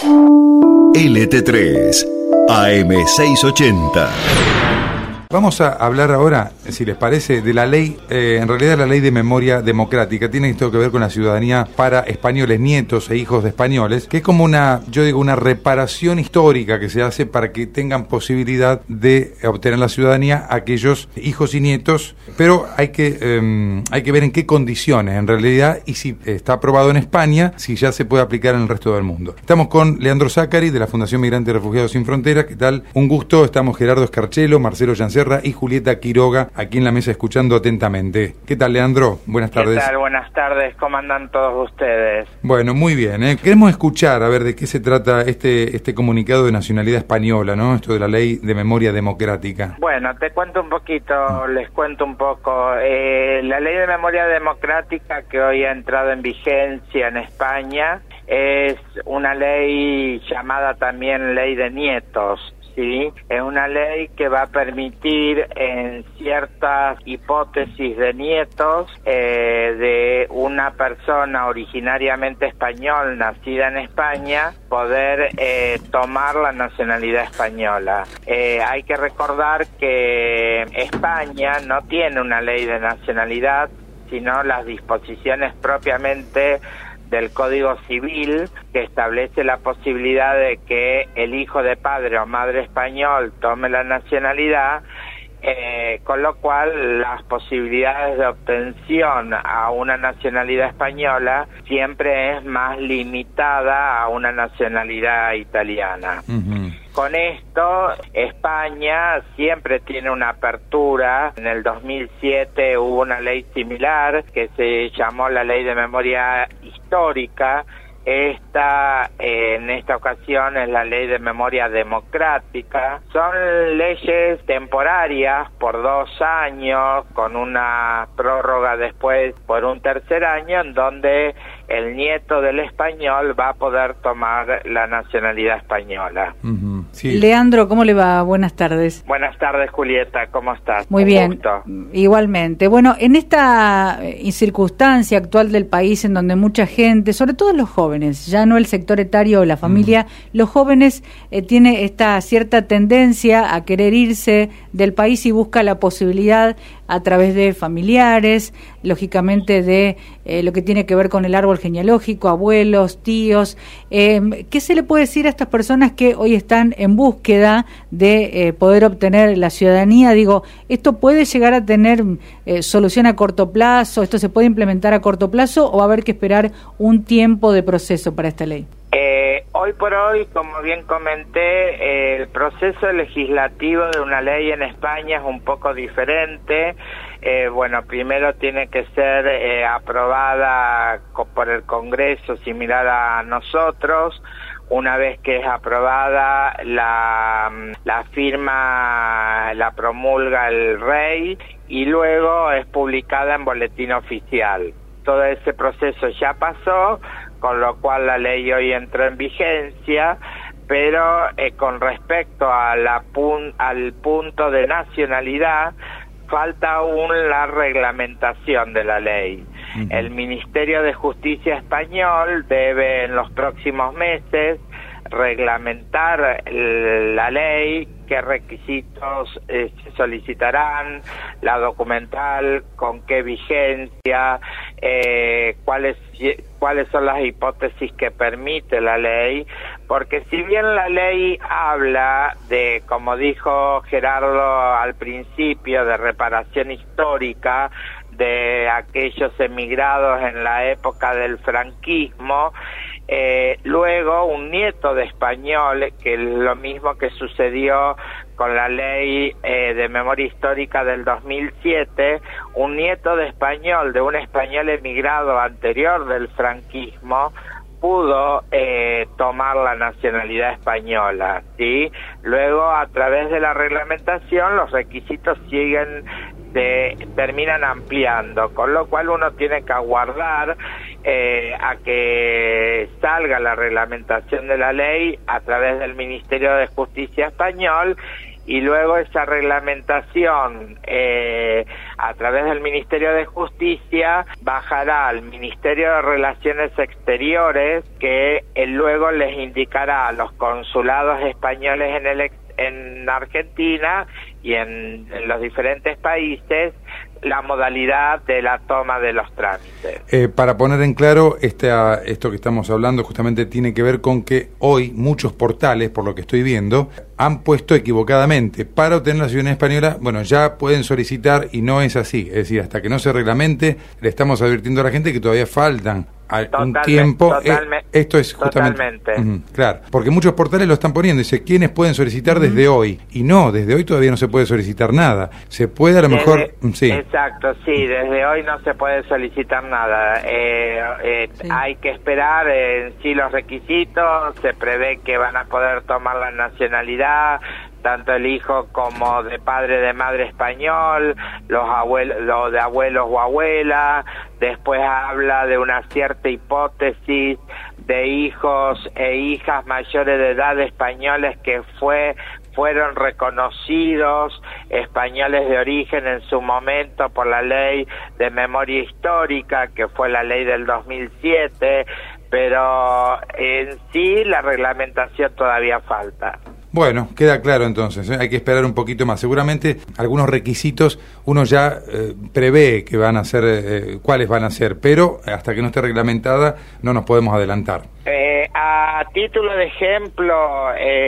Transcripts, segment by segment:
LT3 AM680. Vamos a hablar ahora, si les parece, de la ley, en realidad la ley de memoria democrática. Tiene esto que ver con la ciudadanía para españoles, nietos e hijos de españoles, que es como una reparación histórica que se hace para que tengan posibilidad de obtener la ciudadanía aquellos hijos y nietos, pero hay que ver en qué condiciones, en realidad, y si está aprobado en España, si ya se puede aplicar en el resto del mundo. Estamos con Leandro Zacari, de la Fundación Migrantes y Refugiados Sin Fronteras. ¿Qué tal? Un gusto. Estamos Gerardo Escarchelo, Marcelo Yancer y Julieta Quiroga, aquí en la mesa escuchando atentamente. ¿Qué tal, Leandro? Buenas tardes. ¿Qué tal? Buenas tardes. ¿Cómo andan todos ustedes? Bueno, muy bien. Queremos escuchar, a ver, de qué se trata este comunicado de nacionalidad española, ¿no? Esto de la ley de memoria democrática. Bueno, te cuento un poquito, les cuento un poco. La ley de memoria democrática que hoy ha entrado en vigencia en España es una ley llamada también ley de nietos. Sí, es una ley que va a permitir en ciertas hipótesis de nietos de una persona originariamente español nacida en España poder tomar la nacionalidad española. Hay que recordar que España no tiene una ley de nacionalidad, sino las disposiciones propiamente del Código Civil, que establece la posibilidad de que el hijo de padre o madre español tome la nacionalidad, con lo cual las posibilidades de obtención a una nacionalidad española siempre es más limitada a una nacionalidad italiana. Uh-huh. Con esto, España siempre tiene una apertura. En el 2007 hubo una ley similar que se llamó la Ley de Memoria Histórica. En esta ocasión es la Ley de Memoria Democrática. Son leyes temporarias por 2 años, con una prórroga después por un tercer año, en donde el nieto del español va a poder tomar la nacionalidad española. Uh-huh. Sí. Leandro, ¿cómo le va? Buenas tardes. Buenas tardes, Julieta, ¿cómo estás? Muy bien, gusto. Igualmente. Bueno, en esta circunstancia actual del país, en donde mucha gente, sobre todo los jóvenes, ya no el sector etario o la familia, los jóvenes tiene esta cierta tendencia a querer irse del país y busca la posibilidad a través de familiares, lógicamente de lo que tiene que ver con el árbol genealógico, abuelos, tíos. ¿Qué se le puede decir a estas personas que hoy están en búsqueda de poder obtener la ciudadanía? Digo, ¿esto puede llegar a tener solución a corto plazo? ¿Esto se puede implementar a corto plazo o va a haber que esperar un tiempo de proceso para esta ley? Hoy por hoy, como bien comenté, el proceso legislativo de una ley en España es un poco diferente. Bueno, primero tiene que ser aprobada por el Congreso, similar a nosotros. Una vez que es aprobada, la firma, la promulga el rey y luego es publicada en Boletín Oficial. Todo ese proceso ya pasó, con lo cual la ley hoy entró en vigencia, pero con respecto a al punto de nacionalidad, falta aún la reglamentación de la ley. Uh-huh. El Ministerio de Justicia español debe en los próximos meses reglamentar la ley, qué requisitos se solicitarán, la documental, con qué vigencia, cuáles son las hipótesis que permite la ley, porque si bien la ley habla de, como dijo Gerardo al principio, de reparación histórica de aquellos emigrados en la época del franquismo, luego un nieto de español, que es lo mismo que sucedió con la ley de memoria histórica del 2007, un nieto de español, de un español emigrado anterior del franquismo, pudo tomar la nacionalidad española, ¿sí? Luego, a través de la reglamentación, los requisitos terminan ampliando, con lo cual uno tiene que aguardar a que salga la reglamentación de la ley a través del Ministerio de Justicia español y luego esa reglamentación a través del Ministerio de Justicia bajará al Ministerio de Relaciones Exteriores, que luego les indicará a los consulados españoles en Argentina y en los diferentes países la modalidad de la toma de los trámites. Para poner en claro, esto que estamos hablando justamente tiene que ver con que hoy muchos portales, por lo que estoy viendo, han puesto equivocadamente para obtener la ciudadanía española, bueno, ya pueden solicitar, y no es así. Es decir, hasta que no se reglamente, le estamos advirtiendo a la gente que todavía faltan un tiempo. Esto es justamente claro, porque muchos portales lo están poniendo, dice quiénes pueden solicitar desde hoy, y no, desde hoy todavía no se puede solicitar nada. Se puede a lo mejor sí. Exacto, sí, desde hoy no se puede solicitar nada. Sí. Hay que esperar en sí los requisitos. Se prevé que van a poder tomar la nacionalidad tanto el hijo como de padre de madre español, los de abuelos o abuelas. Después habla de una cierta hipótesis de hijos e hijas mayores de edad españoles que fueron reconocidos españoles de origen en su momento por la ley de memoria histórica, que fue la ley del 2007, pero en sí la reglamentación todavía falta. Bueno, queda claro entonces, hay que esperar un poquito más. Seguramente algunos requisitos uno ya prevé que van a ser, cuáles van a ser, pero hasta que no esté reglamentada no nos podemos adelantar. A título de ejemplo,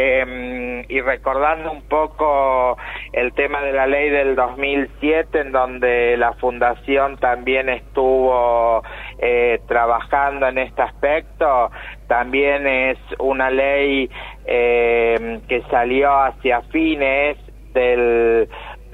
y recordando un poco el tema de la ley del 2007, en donde la Fundación también estuvo trabajando en este aspecto, también es una ley que salió hacia fines del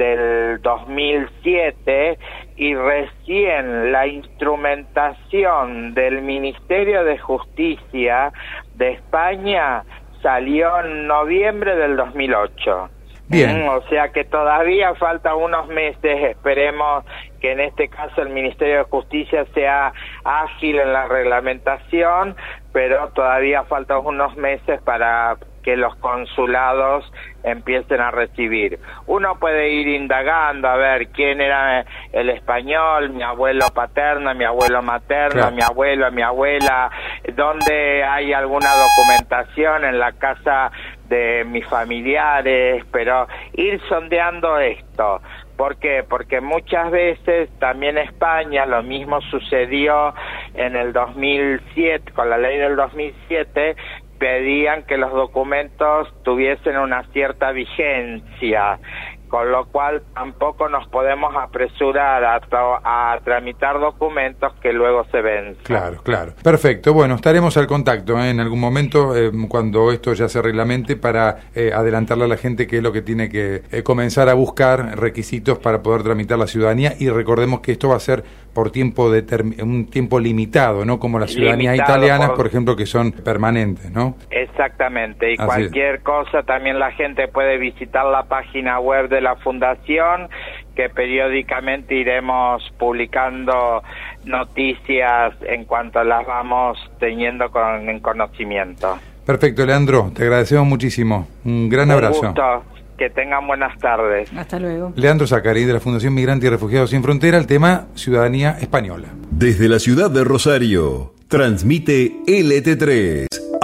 2007, y recién la instrumentación del Ministerio de Justicia de España salió en noviembre del 2008. Bien. O sea que todavía falta unos meses. Esperemos que en este caso el Ministerio de Justicia sea ágil en la reglamentación, pero todavía faltan unos meses para que los consulados empiecen a recibir. Uno puede ir indagando a ver quién era el español, mi abuelo paterno, mi abuelo materno, claro, mi abuelo, mi abuela, dónde hay alguna documentación en la casa de mis familiares, pero ir sondeando esto. ¿Por qué? Porque muchas veces también España, lo mismo sucedió en el 2007, con la ley del 2007, pedían que los documentos tuviesen una cierta vigencia, con lo cual tampoco nos podemos apresurar a tramitar documentos que luego se vencen. Claro, claro. Perfecto. Bueno, estaremos al contacto en algún momento cuando esto ya se reglamente para adelantarle a la gente qué es lo que tiene que comenzar a buscar requisitos para poder tramitar la ciudadanía, y recordemos que esto va a ser por un tiempo limitado, no como las ciudadanías italianas, por ejemplo, que son permanentes, ¿no? Exactamente, y así cualquier cosa también la gente puede visitar la página web de la Fundación, que periódicamente iremos publicando noticias en cuanto las vamos teniendo en conocimiento. Perfecto, Leandro, te agradecemos muchísimo. Un gran abrazo. Gusto. Que tengan buenas tardes. Hasta luego. Leandro Zaccarí, de la Fundación Migrante y Refugiados Sin Frontera, el tema ciudadanía española. Desde la ciudad de Rosario, transmite LT3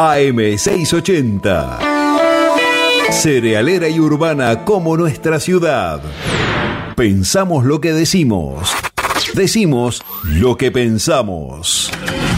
AM680. Cerealera y urbana como nuestra ciudad. Pensamos lo que decimos. Decimos lo que pensamos.